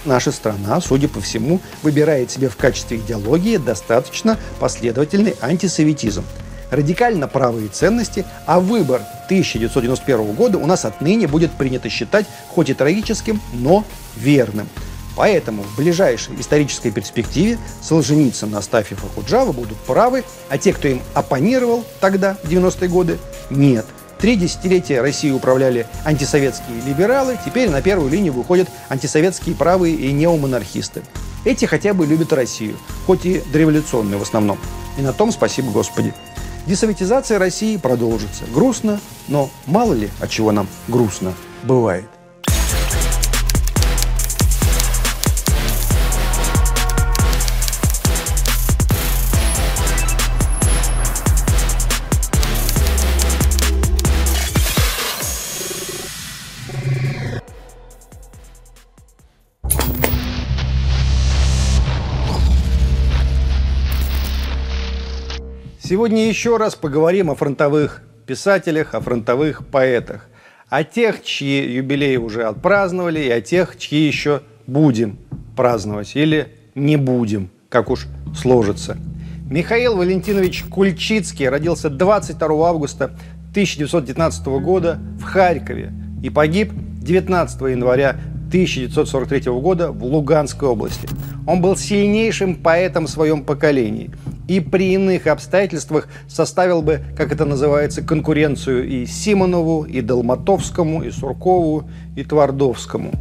наша страна, судя по всему, выбирает себе в качестве идеологии достаточно последовательный антисоветизм, радикально правые ценности, а выбор 1991 года у нас отныне будет принято считать хоть и трагическим, но верным. Поэтому в ближайшей исторической перспективе Солженицын, Астафьев и Куджава будут правы, а те, кто им оппонировал тогда, в 90-е годы, нет. 3 десятилетия Россией управляли антисоветские либералы, теперь на первую линию выходят антисоветские правые и неомонархисты. Эти хотя бы любят Россию, хоть и дореволюционную в основном. И на том спасибо Господи. Десоветизация России продолжится. Грустно, но мало ли, от чего нам грустно бывает. Сегодня еще раз поговорим о фронтовых писателях, о фронтовых поэтах. О тех, чьи юбилеи уже отпраздновали, и о тех, чьи еще будем праздновать или не будем, как уж сложится. Михаил Валентинович Кульчицкий родился 22 августа 1919 года в Харькове и погиб 19 января 1943 года в Луганской области. Он был сильнейшим поэтом в своем поколении и при иных обстоятельствах составил бы, как это называется, конкуренцию и Симонову, и Долматовскому, и Суркову, и Твардовскому.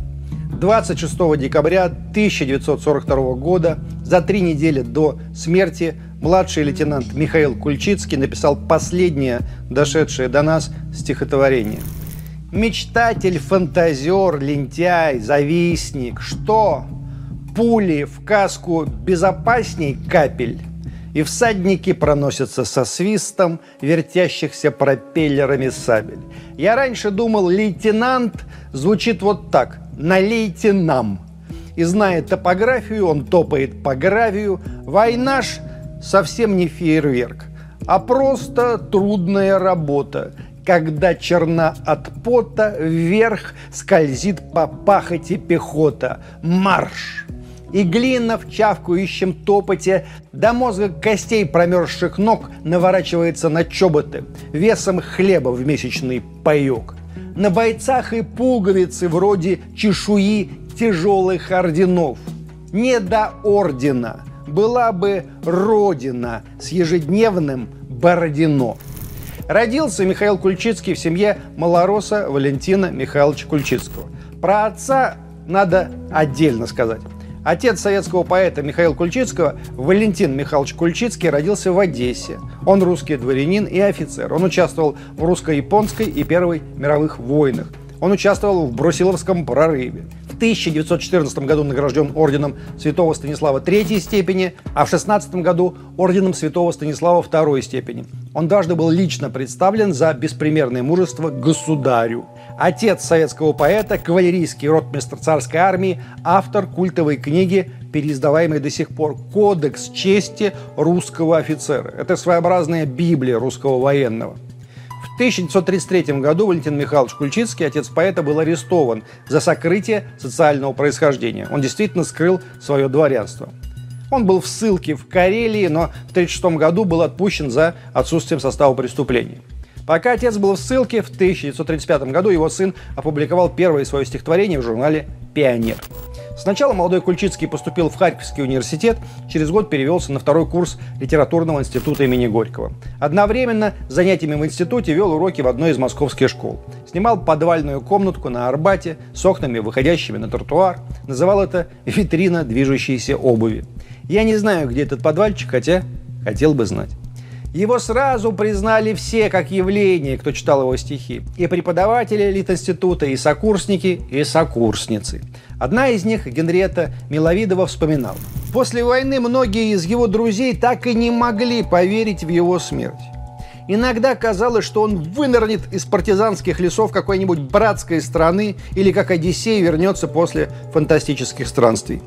26 декабря 1942 года, за 3 недели до смерти, младший лейтенант Михаил Кульчицкий написал последнее, дошедшее до нас, стихотворение. «Мечтатель, фантазер, лентяй, завистник, что? Пули в каску безопасней капель, и всадники проносятся со свистом вертящихся пропеллерами сабель. Я раньше думал, лейтенант звучит вот так: налейте нам. И зная топографию, он топает по гравию. Война ж совсем не фейерверк, а просто трудная работа, когда черна от пота вверх скользит по пахоте пехота. Марш! И глина в чавкающем топоте до мозга костей промерзших ног наворачивается на чоботы весом хлеба в месячный паёк. На бойцах и пуговицы вроде чешуи тяжелых орденов. Не до ордена была бы родина с ежедневным Бородино. Родился Михаил Кульчицкий в семье малороса Валентина Михайловича Кульчицкого. Про отца надо отдельно сказать. Отец советского поэта Михаила Кульчицкого, Валентин Михайлович Кульчицкий, родился в Одессе. Он русский дворянин и офицер. Он участвовал в русско-японской и Первой мировых войнах. Он участвовал в Брусиловском прорыве. В 1914 году награжден орденом Святого Станислава III степени, а в 1916 году орденом Святого Станислава II степени. Он дважды был лично представлен за беспримерное мужество государю. Отец советского поэта, кавалерийский ротмистр царской армии, автор культовой книги, переиздаваемой до сих пор, «Кодекс чести русского офицера». Это своеобразная Библия русского военного. В 1933 году Валентин Михайлович Кульчицкий, отец поэта, был арестован за сокрытие социального происхождения. Он действительно скрыл свое дворянство. Он был в ссылке в Карелии, но в 1936 году был отпущен за отсутствием состава преступления. Пока отец был в ссылке, в 1935 году его сын опубликовал первое свое стихотворение в журнале «Пионер». Сначала молодой Кульчицкий поступил в Харьковский университет, через год перевелся на 2-й курс литературного института имени Горького. Одновременно с занятиями в институте вел уроки в одной из московских школ. Снимал подвальную комнатку на Арбате с окнами, выходящими на тротуар. Называл это «витрина движущейся обуви». Я не знаю, где этот подвальчик, хотя хотел бы знать. Его сразу признали все как явление, кто читал его стихи. И преподаватели Литинститута, и сокурсники, и сокурсницы. Одна из них, Генриетта Миловидова, вспоминала: «После войны многие из его друзей так и не могли поверить в его смерть. Иногда казалось, что он вынырнет из партизанских лесов какой-нибудь братской страны или как Одиссей вернется после фантастических странствий.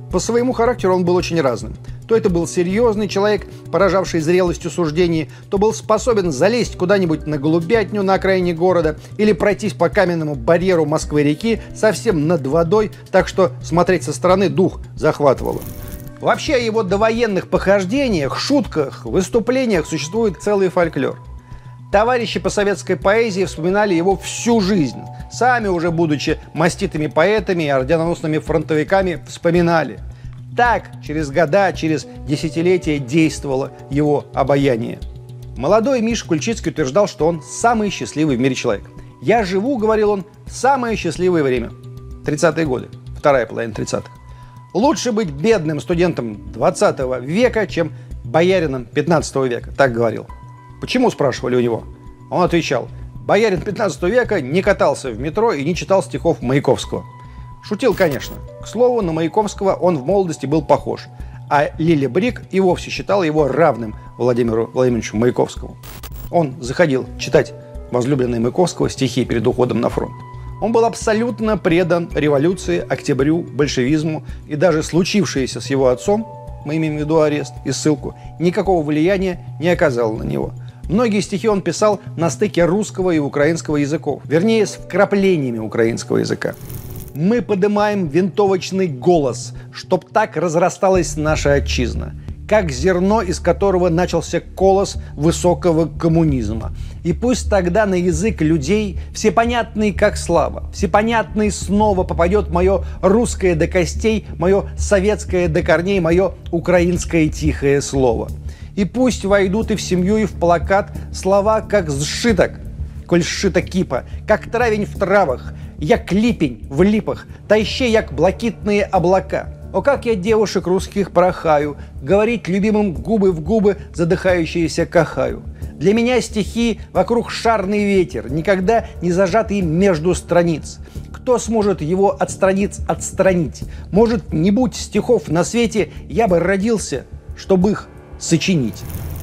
По своему характеру он был очень разным. То это был серьезный человек, поражавший зрелостью суждений, то был способен залезть куда-нибудь на голубятню на окраине города или пройтись по каменному барьеру Москвы-реки совсем над водой, так что смотреть со стороны дух захватывало. Вообще о его довоенных похождениях, шутках, выступлениях существует целый фольклор. Товарищи по советской поэзии вспоминали его всю жизнь. Сами уже будучи маститыми поэтами и орденоносными фронтовиками вспоминали. Так через года, через десятилетия действовало его обаяние. Молодой Миша Кульчицкий утверждал, что он самый счастливый в мире человек. «Я живу, — говорил он, — в самое счастливое время». 30-е годы, вторая половина 30-х. Лучше быть бедным студентом 20 века, чем боярином 15 века, так говорил. Почему, спрашивали у него? Он отвечал: боярин 15 века не катался в метро и не читал стихов Маяковского. Шутил, конечно. К слову, на Маяковского он в молодости был похож, а Лиля Брик и вовсе считала его равным Владимиру Владимировичу Маяковскому. Он заходил читать возлюбленной Маяковского стихи перед уходом на фронт. Он был абсолютно предан революции, октябрю, большевизму, и даже случившееся с его отцом, мы имеем в виду арест и ссылку, никакого влияния не оказало на него. Многие стихи он писал на стыке русского и украинского языков, вернее, с вкраплениями украинского языка. «Мы подымаем винтовочный голос, чтоб так разрасталась наша отчизна, как зерно, из которого начался колос высокого коммунизма. И пусть тогда на язык людей, всепонятный как слава, всепонятный снова попадет мое русское до костей, мое советское до корней, мое украинское тихое слово. И пусть войдут и в семью, и в плакат слова, как сшиток, коль сшита кипа, как травень в травах, як липень в липах, та еще як блакитные облака. О, как я девушек русских прохаю, говорить любимым губы в губы задыхающиеся кахаю. Для меня стихи вокруг шарный ветер, никогда не зажатый между страниц. Кто сможет его от страниц отстранить? Может, не будь стихов на свете, я бы родился, чтобы их сочинить».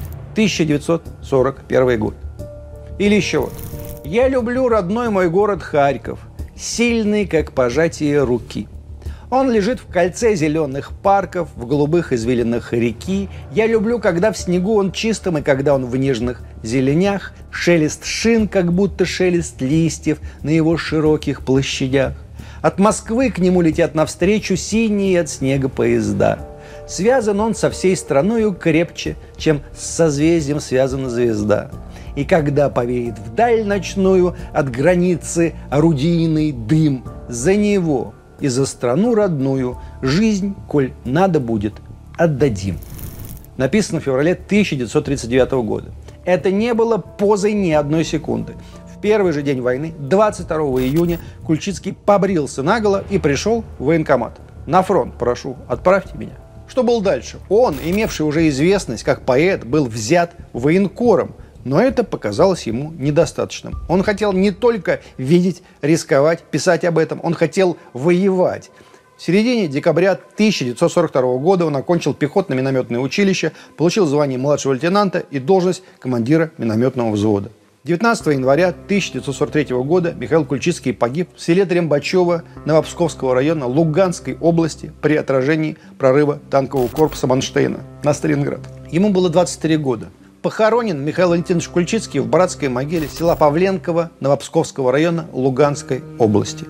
1941 год. Или еще вот. «Я люблю родной мой город Харьков, сильный, как пожатие руки. Он лежит в кольце зеленых парков, в голубых извилинах реки. Я люблю, когда в снегу он чистым и когда он в нежных зеленях, шелест шин, как будто шелест листьев на его широких площадях. От Москвы к нему летят навстречу синие от снега поезда. Связан он со всей страною крепче, чем с созвездием связана звезда. И когда повеет вдаль ночную от границы орудийный дым, за него и за страну родную жизнь, коль надо будет, отдадим». Написано в феврале 1939 года. Это не было позой ни одной секунды. В первый же день войны, 22 июня, Кульчицкий побрился наголо и пришел в военкомат. «На фронт, прошу, отправьте меня». Что было дальше? Он, имевший уже известность как поэт, был взят военкором, но это показалось ему недостаточным. Он хотел не только видеть, рисковать, писать об этом, он хотел воевать. В середине декабря 1942 года он окончил пехотно-минометное училище, получил звание младшего лейтенанта и должность командира минометного взвода. 19 января 1943 года Михаил Кульчицкий погиб в селе Трембачево Новопсковского района Луганской области при отражении прорыва танкового корпуса Манштейна на Сталинград. Ему было 23 года. Похоронен Михаил Валентинович Кульчицкий в братской могиле села Павленково Новопсковского района Луганской области.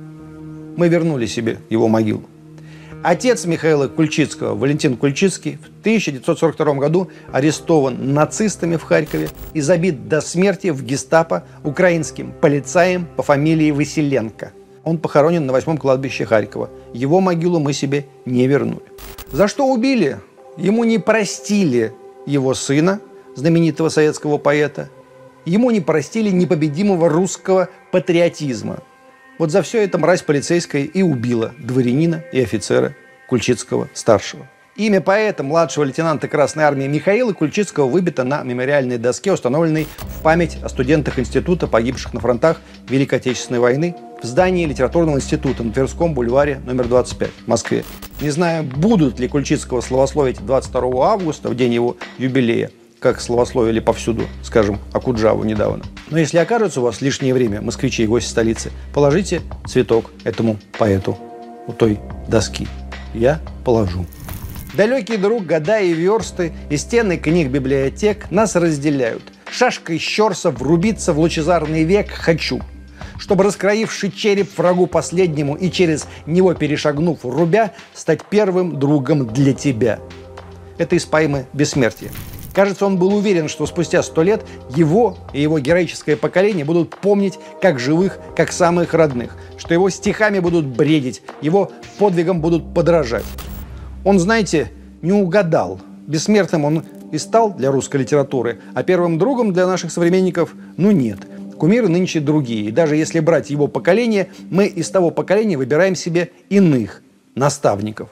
Мы вернули себе его могилу. Отец Михаила Кульчицкого, Валентин Кульчицкий, в 1942 году арестован нацистами в Харькове и забит до смерти в гестапо украинским полицаем по фамилии Василенко. Он похоронен на 8-м кладбище Харькова. Его могилу мы себе не вернули. За что убили? Ему не простили его сына, знаменитого советского поэта. Ему не простили непобедимого русского патриотизма. Вот за все это мразь полицейская и убила дворянина и офицера Кульчицкого-старшего. Имя поэта, младшего лейтенанта Красной Армии Михаила Кульчицкого, выбито на мемориальной доске, установленной в память о студентах института, погибших на фронтах Великой Отечественной войны, в здании литературного института на Тверском бульваре номер 25 в Москве. Не знаю, будут ли Кульчицкого славословить 22 августа, в день его юбилея, как славословили повсюду, скажем, Окуджаву недавно. Но если окажется у вас лишнее время, москвичи и гости столицы, положите цветок этому поэту у той доски. я положу. Далекий друг, года и версты, и стены книг библиотек нас разделяют. Шашкой щерса врубиться в лучезарный век хочу, чтобы, раскроивший череп врагу последнему и через него перешагнув рубя, стать первым другом для тебя. Это из поэмы «Бессмертие». Кажется, он был уверен, что спустя 100 лет его и его героическое поколение будут помнить как живых, как самых родных, что его стихами будут бредить, его подвигам будут подражать. Он, знаете, не угадал. Бессмертным он и стал для русской литературы, а первым другом для наших современников – нет. Кумиры нынче другие. И даже если брать его поколение, мы из того поколения выбираем себе иных наставников.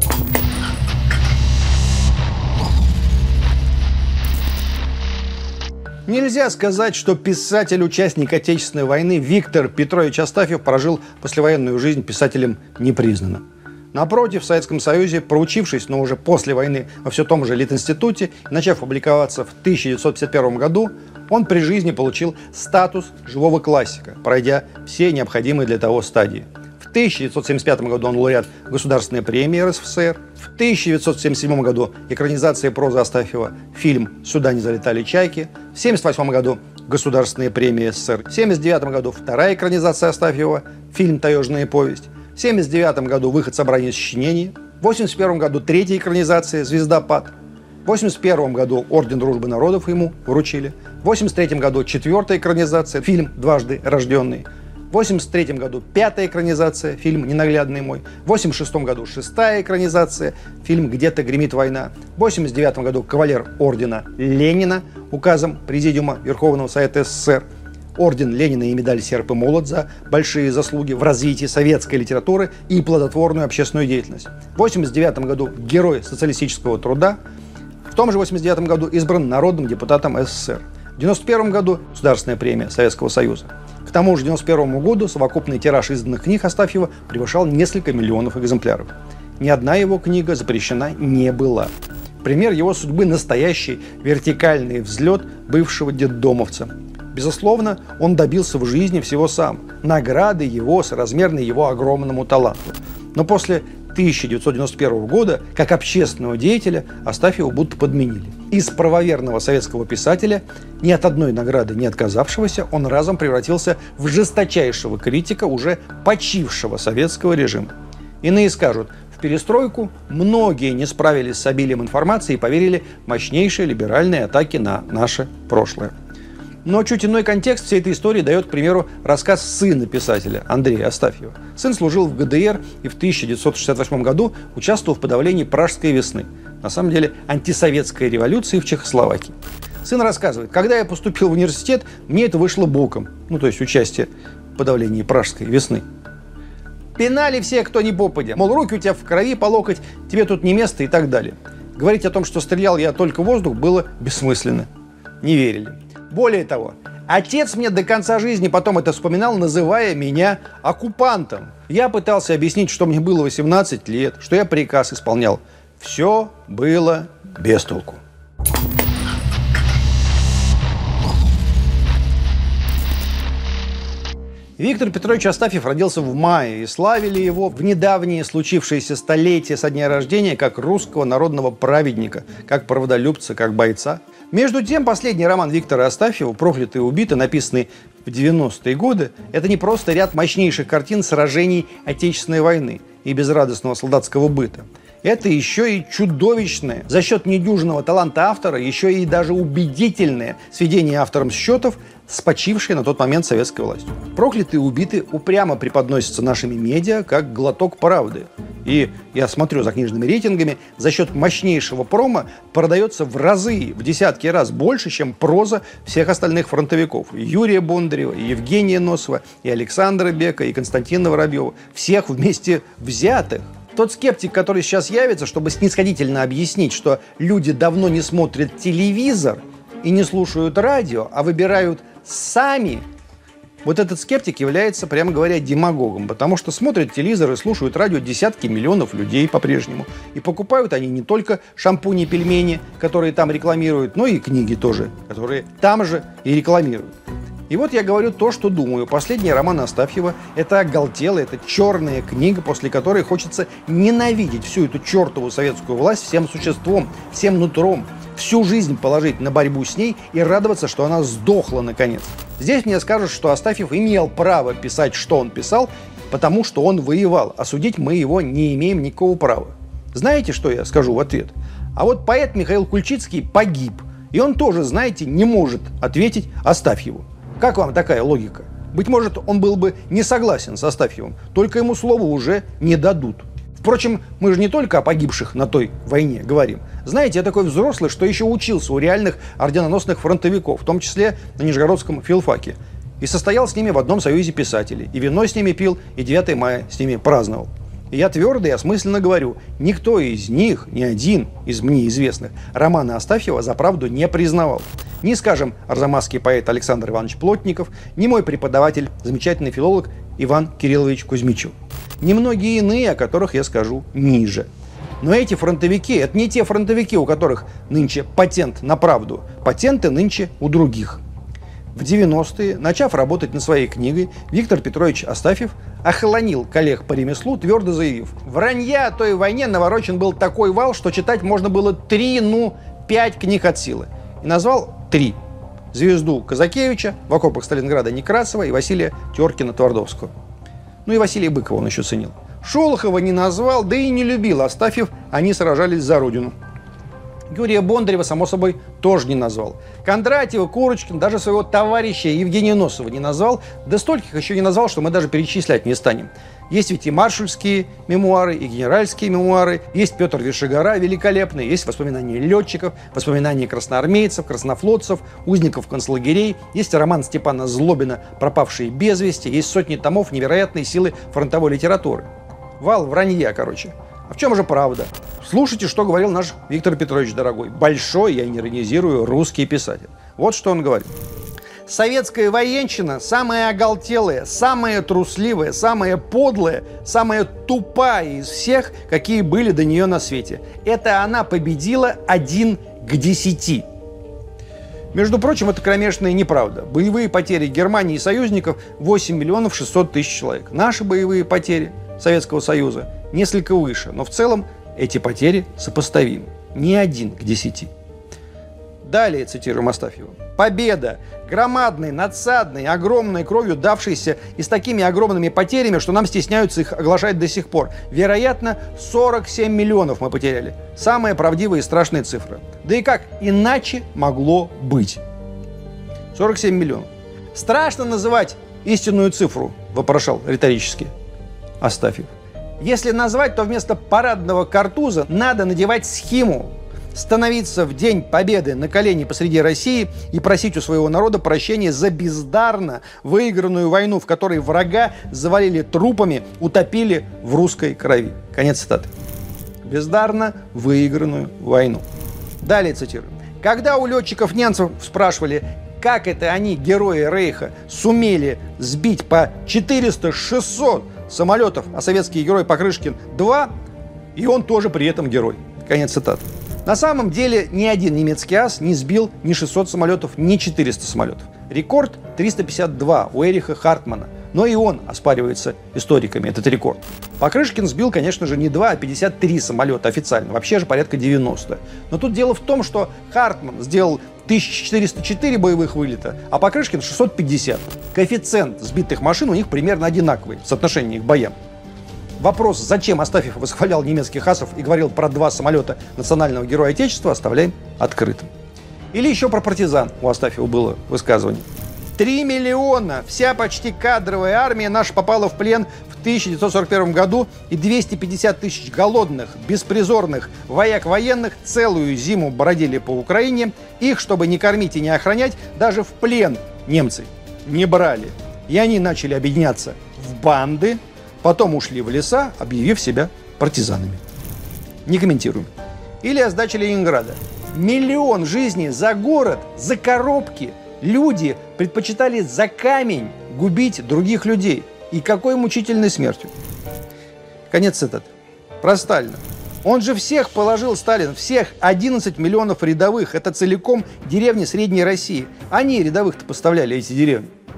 Нельзя сказать, что писатель-участник Отечественной войны Виктор Петрович Астафьев прожил послевоенную жизнь писателем непризнанно. Напротив, в Советском Союзе, проучившись, но уже после войны во все том же Литинституте, начав публиковаться в 1951 году, он при жизни получил статус живого классика, пройдя все необходимые для того стадии. В 1975 году он лауреат Государственной премии РСФСР. В 1977 году экранизация прозы Астафьева, фильм «Сюда не залетали чайки». В 1978 году Государственная премия СССР. В 1979 году вторая экранизация Астафьева, фильм «Таежная повесть». В 1979 году выход собрания сочинений. В 1981 году третья экранизация «Звездопад». В 1981 году Орден Дружбы Народов ему вручили. В 1983 году четвертая экранизация, фильм «Дважды рожденный». В 1983 году пятая экранизация, фильм «Ненаглядный мой». В 1986 году шестая экранизация, фильм «Где-то гремит война». В 1989 году кавалер ордена Ленина указом Президиума Верховного Совета СССР. Орден Ленина и медаль «Серп и молот» за большие заслуги в развитии советской литературы и плодотворную общественную деятельность. В 1989 году Герой социалистического труда. В том же 1989 году избран народным депутатом СССР. В 1991 году Государственная премия Советского Союза. К тому же к 1991 году совокупный тираж изданных книг Астафьева превышал несколько миллионов экземпляров. Ни одна его книга запрещена не была. Пример его судьбы – настоящий вертикальный взлет бывшего детдомовца. Безусловно, он добился в жизни всего сам. Награды его соразмерны его огромному таланту. Но после 1991 года, как общественного деятеля, Астафьева будто подменили. Из правоверного советского писателя, ни от одной награды не отказавшегося, он разом превратился в жесточайшего критика уже почившего советского режима. Иные скажут, в перестройку многие не справились с обилием информации и поверили в мощнейшие либеральные атаки на наше прошлое. Но чуть иной контекст всей этой истории дает, к примеру, рассказ сына писателя Андрея Астафьева. Сын служил в ГДР и в 1968 году участвовал в подавлении Пражской весны, на самом деле антисоветской революции в Чехословакии. Сын рассказывает: когда я поступил в университет, мне это вышло боком, то есть участие в подавлении Пражской весны. Пинали все, кто ни попадя, мол, руки у тебя в крови по локоть, тебе тут не место и так далее. Говорить о том, что стрелял я только в воздух, было бессмысленно. Не верили. Более того, отец мне до конца жизни потом это вспоминал, называя меня оккупантом. Я пытался объяснить, что мне было 18 лет, что я приказ исполнял. Все было без толку. Виктор Петрович Астафьев родился в мае, и славили его в недавнее случившееся столетие со дня рождения как русского народного праведника, как правдолюбца, как бойца. Между тем, последний роман Виктора Астафьева «Проклятые и убиты», написанный в 90-е годы, это не просто ряд мощнейших картин сражений Отечественной войны и безрадостного солдатского быта. Это еще и чудовищное, за счет недюжинного таланта автора, еще и даже убедительное сведение автором счетов с почившей на тот момент советской властью. «Проклятые и убиты» упрямо преподносятся нашими медиа как глоток правды. И я смотрю за книжными рейтингами, за счет мощнейшего промо продается в разы, в десятки раз больше, чем проза всех остальных фронтовиков. И Юрия Бондарева, и Евгения Носова, и Александра Бека, и Константина Воробьева. Всех вместе взятых. Тот скептик, который сейчас явится, чтобы снисходительно объяснить, что люди давно не смотрят телевизор и не слушают радио, а выбирают сами, вот этот скептик является, прямо говоря, демагогом, потому что смотрят телевизор и слушают радио десятки миллионов людей по-прежнему. И покупают они не только шампуни и пельмени, которые там рекламируют, но и книги тоже, которые там же и рекламируют. И вот я говорю то, что думаю. Последний роман Астафьева – это оголтелая, это черная книга, после которой хочется ненавидеть всю эту чертову советскую власть всем существом, всем нутром, всю жизнь положить на борьбу с ней и радоваться, что она сдохла наконец. Здесь мне скажут, что Астафьев имел право писать, что он писал, потому что он воевал. Осудить мы его не имеем никакого права. Знаете, что я скажу в ответ? А вот поэт Михаил Кульчицкий погиб. И он тоже, знаете, не может ответить Астафьеву. Как вам такая логика? Быть может, он был бы не согласен с Астафьевым, только ему слова уже не дадут. Впрочем, мы же не только о погибших на той войне говорим. Знаете, я такой взрослый, что еще учился у реальных орденоносных фронтовиков, в том числе на Нижегородском филфаке. И состоял с ними в одном союзе писателей. И вино с ними пил, и 9 мая с ними праздновал. И я твердо и осмысленно говорю, никто из них, ни один из мне известных, романа Астафьева за правду не признавал. Ни, скажем, арзамасский поэт Александр Иванович Плотников, ни мой преподаватель, замечательный филолог Иван Кириллович Кузьмичев. Ни многие иные, о которых я скажу ниже. Но эти фронтовики – это не те фронтовики, у которых нынче патент на правду. Патенты нынче у других. В 90-е, начав работать над своей книгой, Виктор Петрович Астафьев охолонил коллег по ремеслу, твердо заявив: «Вранья о той войне наворочен был такой вал, что читать можно было 5 книг от силы». И назвал 3. «Звезду» Казакевича, «В окопах Сталинграда» Некрасова и Василия Теркина-Твардовского. Ну и Василия Быкова он еще ценил. Шолохова не назвал, да и не любил Астафьев, они сражались за родину. Юрия Бондарева, само собой, тоже не назвал. Кондратьева, Курочкин, даже своего товарища Евгения Носова не назвал, да стольких еще не назвал, что мы даже перечислять не станем. Есть ведь и маршальские мемуары, и генеральские мемуары, есть Петр Вишегора великолепный, есть воспоминания летчиков, воспоминания красноармейцев, краснофлотцев, узников концлагерей, есть роман Степана Злобина «Пропавшие без вести», есть сотни томов невероятной силы фронтовой литературы. Вал вранья, короче. А в чем же правда? Слушайте, что говорил наш Виктор Петрович дорогой, большой, я не иронизирую, русский писатель. Вот что он говорит. Советская военщина самая оголтелая, самая трусливая, самая подлая, самая тупая из всех, какие были до нее на свете. Это она победила 1 к 10. Между прочим, это кромешная неправда. Боевые потери Германии и союзников 8 миллионов 600 тысяч человек. Наши боевые потери Советского Союза несколько выше, но в целом эти потери сопоставимы. Не 1 к 10. Далее цитируем Астафьева. «Победа, громадной, надсадной, огромной кровью давшейся и с такими огромными потерями, что нам стесняются их оглашать до сих пор. Вероятно, 47 миллионов мы потеряли. Самая правдивая и страшная цифра. Да и как иначе могло быть?» 47 миллионов. «Страшно называть истинную цифру», вопрошал риторически Астафьев. «Если назвать, то вместо парадного картуза надо надевать схиму, становиться в День Победы на колени посреди России и просить у своего народа прощения за бездарно выигранную войну, в которой врага завалили трупами, утопили в русской крови». Конец цитаты. Бездарно выигранную войну. Далее цитирую. «Когда у летчиков-немцев спрашивали, как это они, герои Рейха, сумели сбить по 400-600 самолетов, а советский герой Покрышкин 2, и он тоже при этом герой». Конец цитаты. На самом деле ни один немецкий ас не сбил ни 600 самолетов, ни 400 самолетов. Рекорд 352 у Эриха Хартмана. Но и он оспаривается историками, этот рекорд. Покрышкин сбил, конечно же, не 2, а 53 самолета официально. Вообще же порядка 90. Но тут дело в том, что Хартман сделал 1404 боевых вылета, а Покрышкин 650. Коэффициент сбитых машин у них примерно одинаковый в соотношении к боям. Вопрос, зачем Астафьев восхвалял немецких асов и говорил про 2 самолета национального героя Отечества, оставляем открытым. Или еще про партизан у Астафьева было высказывание. 3 миллиона! Вся почти кадровая армия наша попала в плен в 1941 году, и 250 тысяч голодных, беспризорных вояк военных целую зиму бродили по Украине. Их, чтобы не кормить и не охранять, даже в плен немцы не брали. И они начали объединяться в банды, потом ушли в леса, объявив себя партизанами. Не комментируем. Или о сдаче Ленинграда. 1 миллион жизней за город, за коробки. Люди предпочитали за камень губить других людей. И какой мучительной смертью. Конец цитаты. Про Сталина. Он же всех положил, Сталин, всех 11 миллионов рядовых. Это целиком деревни Средней России. Они рядовых-то поставляли, эти деревни.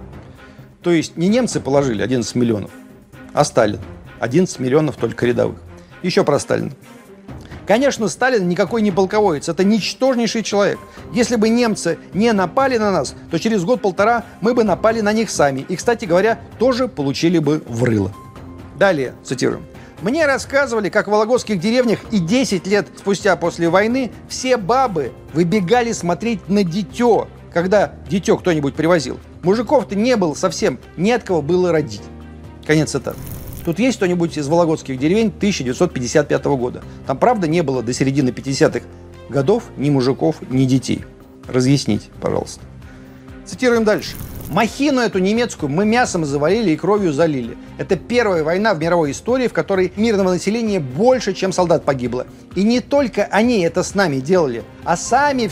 То есть не немцы положили 11 миллионов, а Сталин. 11 миллионов только рядовых. Еще про Сталина. Конечно, Сталин никакой не полководец, это ничтожнейший человек. Если бы немцы не напали на нас, то через год-полтора мы бы напали на них сами. И, кстати говоря, тоже получили бы в рыло. Далее, цитируем. «Мне рассказывали, как в вологодских деревнях и 10 лет спустя после войны все бабы выбегали смотреть на дитё, когда дитё кто-нибудь привозил. Мужиков-то не было совсем, не от кого было родить». Конец цитаты. Тут есть кто-нибудь из вологодских деревень 1955 года? Там, правда, не было до середины 50-х годов ни мужиков, ни детей. Разъясните, пожалуйста. Цитируем дальше. «Махину эту немецкую мы мясом завалили и кровью залили. Это первая война в мировой истории, в которой мирного населения больше, чем солдат погибло. И не только они это с нами делали, а сами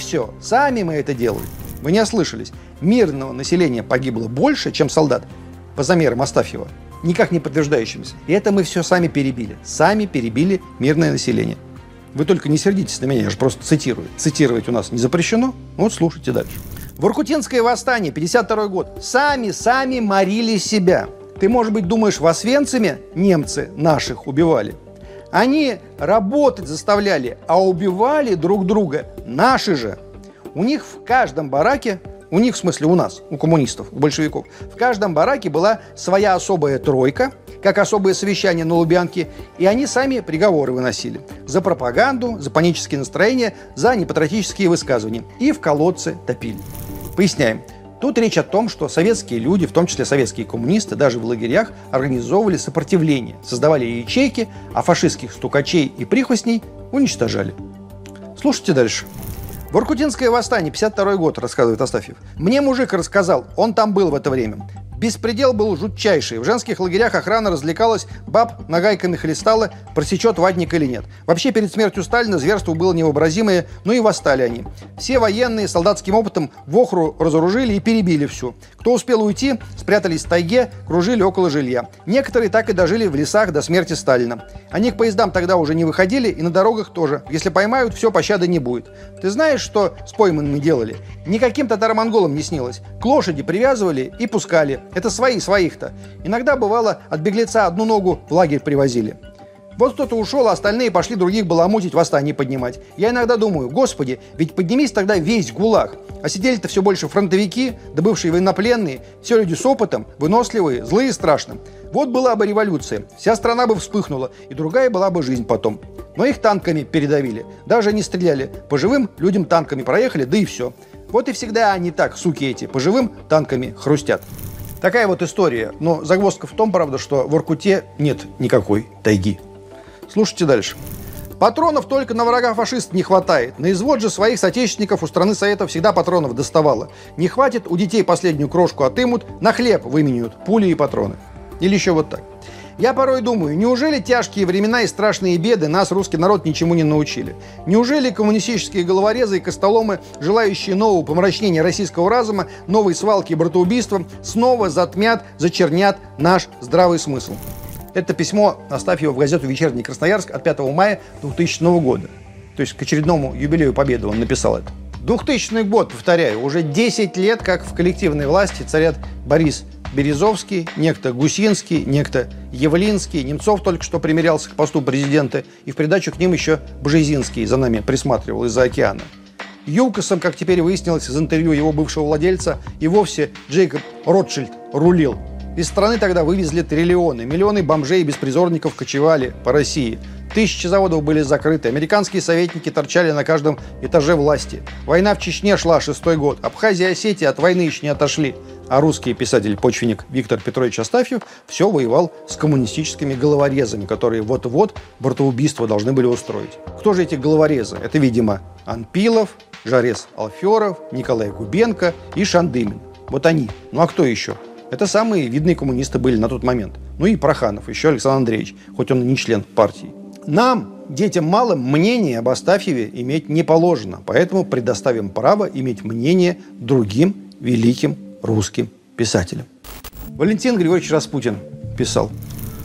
мы это делали». Вы не ослышались. Мирного населения погибло больше, чем солдат, по замерам Астафьева, никак не подтверждающимся. И это мы все сами перебили. Сами перебили мирное население. Вы только не сердитесь на меня, я же просто цитирую. Цитировать у нас не запрещено. Вот слушайте дальше. Воркутинское восстание, 52 год. Сами морили себя. Ты, может быть, думаешь, в Освенциме немцы наших убивали? Они работать заставляли, а убивали друг друга наши же. У них в каждом бараке, у них, в смысле у нас, у коммунистов, у большевиков, в каждом бараке была своя особая тройка, как особое совещание на Лубянке, и они сами приговоры выносили. За пропаганду, за панические настроения, за непатриотические высказывания. И в колодце топили. Поясняем. Тут речь о том, что советские люди, в том числе советские коммунисты, даже в лагерях организовывали сопротивление, создавали ячейки, а фашистских стукачей и прихвостней уничтожали. Слушайте дальше. Воркутинское восстание, 52 год, рассказывает Астафьев. Мне мужик рассказал, он там был в это время. Беспредел был жутчайший. В женских лагерях охрана развлекалась, баб нагайками хлестала, просечет ватник или нет. Вообще, перед смертью Сталина зверство было невообразимое, но и восстали они. Все военные солдатским опытом вохру разоружили и перебили всю. Кто успел уйти, спрятались в тайге, кружили около жилья. Некоторые так и дожили в лесах до смерти Сталина. Они к поездам тогда уже не выходили, и на дорогах тоже. Если поймают, все, пощады не будет. Ты знаешь, что с пойманными делали? Никаким татаро-монголам не снилось. К лошади привязывали и пускали. Это своих-то. Иногда бывало, от беглеца одну ногу в лагерь привозили. Вот кто-то ушел, а остальные пошли других баламутить, восстание поднимать. Я иногда думаю, господи, ведь поднимись тогда весь ГУЛАГ. А сидели-то все больше фронтовики, да бывшие военнопленные, все люди с опытом, выносливые, злые и страшные. Вот была бы революция, вся страна бы вспыхнула, и другая была бы жизнь потом. Но их танками передавили, даже не стреляли. По живым людям танками проехали, да и все. Вот и всегда они так, суки эти, по живым танками хрустят. Такая вот история. Но загвоздка в том, правда, что в Воркуте нет никакой тайги. Слушайте дальше. Патронов только на врага фашистов не хватает. На извод же своих соотечественников у страны Советов всегда патронов доставало. Не хватит, у детей последнюю крошку отымут, на хлеб выменяют пули и патроны. Или еще вот так. Я порой думаю, неужели тяжкие времена и страшные беды нас, русский народ, ничему не научили? Неужели коммунистические головорезы и костоломы, желающие нового помрачнения российского разума, новой свалки и братоубийства, снова затмят, зачернят наш здравый смысл? Это письмо Астафьева в газету «Вечерний Красноярск» от 5 мая 2000 года. То есть к очередному юбилею Победы он написал это. 2000 год, повторяю, уже 10 лет, как в коллективной власти царят Борис Березовский, некто Гусинский, некто Явлинский. Немцов только что примерялся к посту президента. И в придачу к ним еще Бжезинский за нами присматривал из-за океана. ЮКОСом, как теперь выяснилось из интервью его бывшего владельца, и вовсе Джейкоб Ротшильд рулил. Из страны тогда вывезли триллионы. Миллионы бомжей и беспризорников кочевали по России. Тысячи заводов были закрыты. Американские советники торчали на каждом этаже власти. Война в Чечне шла 6-й год. Абхазия и Осетия от войны еще не отошли. А русский писатель-почвенник Виктор Петрович Астафьев все воевал с коммунистическими головорезами, которые вот-вот братоубийство должны были устроить. Кто же эти головорезы? Это, видимо, Анпилов, Жарес Алферов, Николай Губенко и Шандымин. Вот они. Ну а кто еще? Это самые видные коммунисты были на тот момент. Ну и Проханов, еще Александр Андреевич, хоть он и не член партии. Нам, детям малым, мнение об Астафьеве иметь не положено, поэтому предоставим право иметь мнение другим великим русским писателям. Валентин Григорьевич Распутин писал: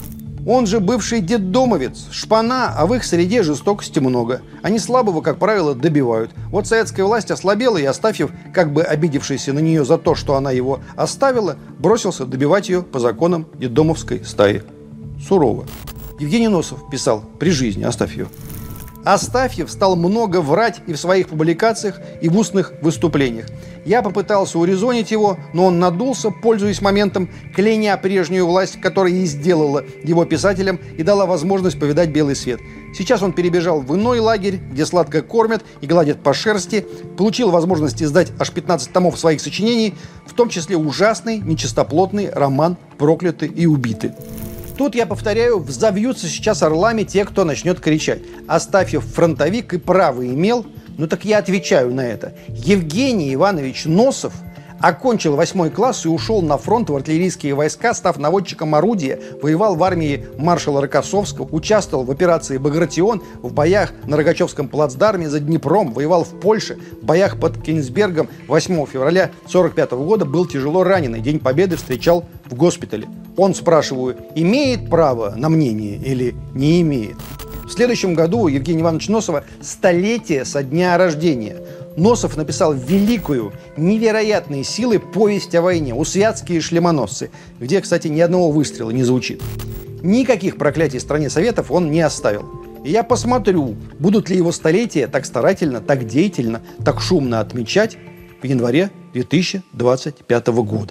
Он же бывший детдомовец, шпана, а в их среде жестокости много. Они слабого, как правило, добивают. Вот советская власть ослабела, и Астафьев, как бы обидевшийся на нее за то, что она его оставила, бросился добивать ее по законам детдомовской стаи. Сурово. Евгений Носов писал при жизни Астафьева: Астафьев стал много врать и в своих публикациях, и в устных выступлениях. Я попытался урезонить его, но он надулся, пользуясь моментом, кляня прежнюю власть, которая и сделала его писателем и дала возможность повидать белый свет. Сейчас он перебежал в иной лагерь, где сладко кормят и гладят по шерсти, получил возможность издать аж 15 томов своих сочинений, в том числе ужасный, нечистоплотный роман «Прокляты и убиты». Тут, я повторяю, взовьются сейчас орлами те, кто начнет кричать: Астафьев фронтовик и право имел. Ну так я отвечаю на это. Евгений Иванович Носов окончил 8 класс и ушел на фронт в артиллерийские войска, став наводчиком орудия, воевал в армии маршала Рокоссовского, участвовал в операции «Багратион», в боях на Рогачевском плацдарме за Днепром, воевал в Польше, в боях под Кенигсбергом 8 февраля 1945 года, был тяжело раненый, День Победы встречал в госпитале. Он, спрашиваю, имеет право на мнение или не имеет? В следующем году у Евгения Ивановича Носова столетие со дня рождения. Носов написал великую, невероятной силы повесть о войне «Усвятские шлемоносцы», где, кстати, ни одного выстрела не звучит. Никаких проклятий стране Советов он не оставил. И я посмотрю, будут ли его столетия так старательно, так деятельно, так шумно отмечать в январе 2025 года.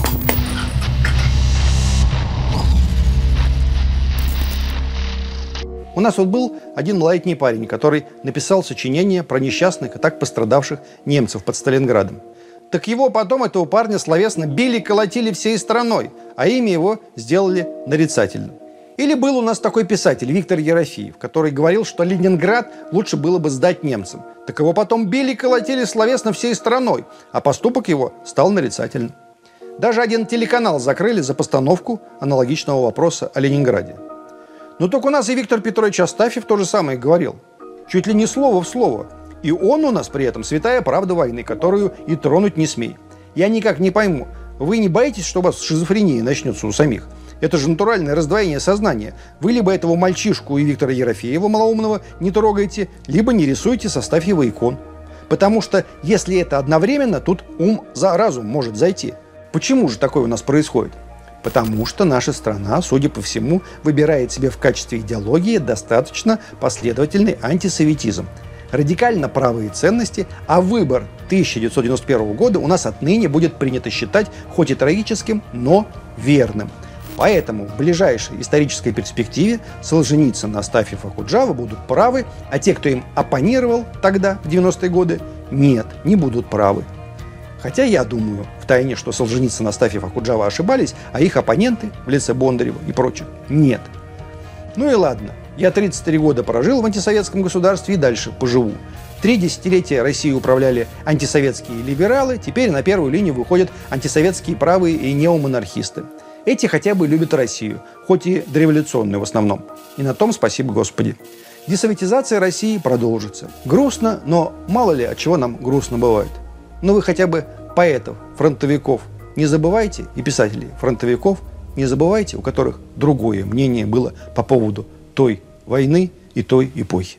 У нас вот был один малолетний парень, который написал сочинение про несчастных и так пострадавших немцев под Сталинградом. Так его потом, этого парня, словесно били, колотили всей страной, а имя его сделали нарицательным. Или был у нас такой писатель Виктор Ерофеев, который говорил, что Ленинград лучше было бы сдать немцам. Так его потом били, колотили словесно всей страной, а поступок его стал нарицательным. Даже один телеканал закрыли за постановку аналогичного вопроса о Ленинграде. Но только у нас и Виктор Петрович Астафьев то же самое говорил. Чуть ли не слово в слово. И он у нас при этом святая правда войны, которую и тронуть не смей. Я никак не пойму, вы не боитесь, что у вас шизофрения начнется у самих? Это же натуральное раздвоение сознания. Вы либо этого мальчишку и Виктора Ерофеева малоумного не трогаете, либо не рисуете с Астафьева икон. Потому что если это одновременно, тут ум за разум может зайти. Почему же такое у нас происходит? Потому что наша страна, судя по всему, выбирает себе в качестве идеологии достаточно последовательный антисоветизм, радикально правые ценности, а выбор 1991 года у нас отныне будет принято считать хоть и трагическим, но верным. Поэтому в ближайшей исторической перспективе Солженицын, Астафьев и Окуджава будут правы, а те, кто им оппонировал тогда, в 90-е годы, нет, не будут правы. Хотя я думаю втайне, что Солженицын, Астафьев, Окуджава ошибались, а их оппоненты в лице Бондарева и прочих нет. Ну и ладно, я 33 года прожил в антисоветском государстве и дальше поживу. 3 десятилетия Россией управляли антисоветские либералы, теперь на первую линию выходят антисоветские правые и неомонархисты. Эти хотя бы любят Россию, хоть и дореволюционную в основном. И на том спасибо Господи. Десоветизация России продолжится. Грустно, но мало ли от чего нам грустно бывает. Но вы хотя бы поэтов, фронтовиков не забывайте, и писателей фронтовиков не забывайте, у которых другое мнение было по поводу той войны и той эпохи.